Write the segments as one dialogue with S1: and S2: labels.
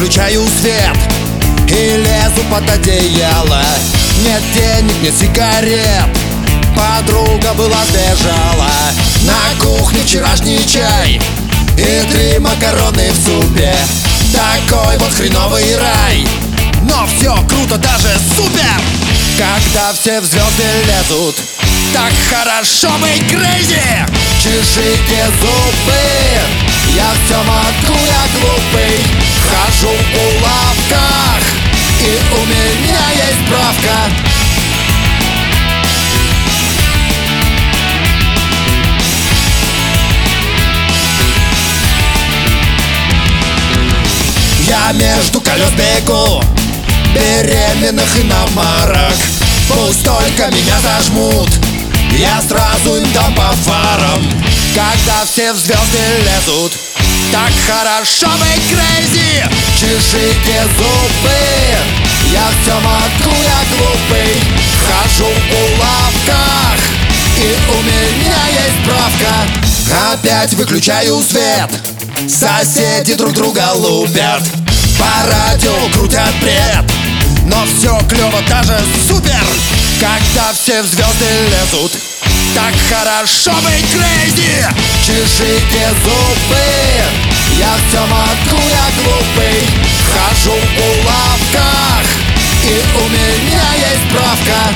S1: выключаю свет и лезу под одеяло. Нет денег, нет сигарет, подруга была сбежала. На кухне вчерашний чай и 3 макароны в супе. Такой вот хреновый рай, но все круто, даже супер. Когда все в звезды лезут, так хорошо быть crazy. Чешите зубы, я все могу, я глупый. Хожу в булавках, и у меня есть справка. Я между колес бегу, беременных иномарок. Пусть только меня зажмут, я сразу им дам по фарам. Когда все в звезды лезут, так хорошо быть crazy. Чешите зубы, я все могу, я глупый. Хожу в булавках, и у меня есть справка. Опять выключаю свет, соседи друг друга лупят. По радио крутят бред, но все клево, даже супер. Когда все в звезды лезут, так хорошо быть crazy. Чешите зубы, я все могу, я глупый. Хожу в булавках, и у меня есть справка.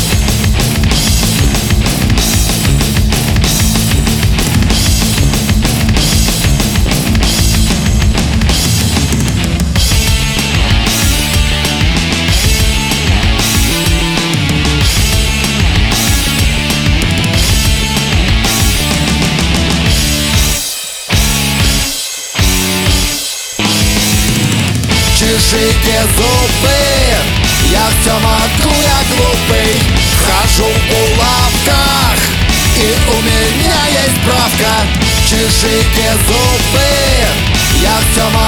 S1: Чешите зубы, я все могу, я глупый. Хожу в булавках, и у меня есть справка. Чешите зубы, я все могу.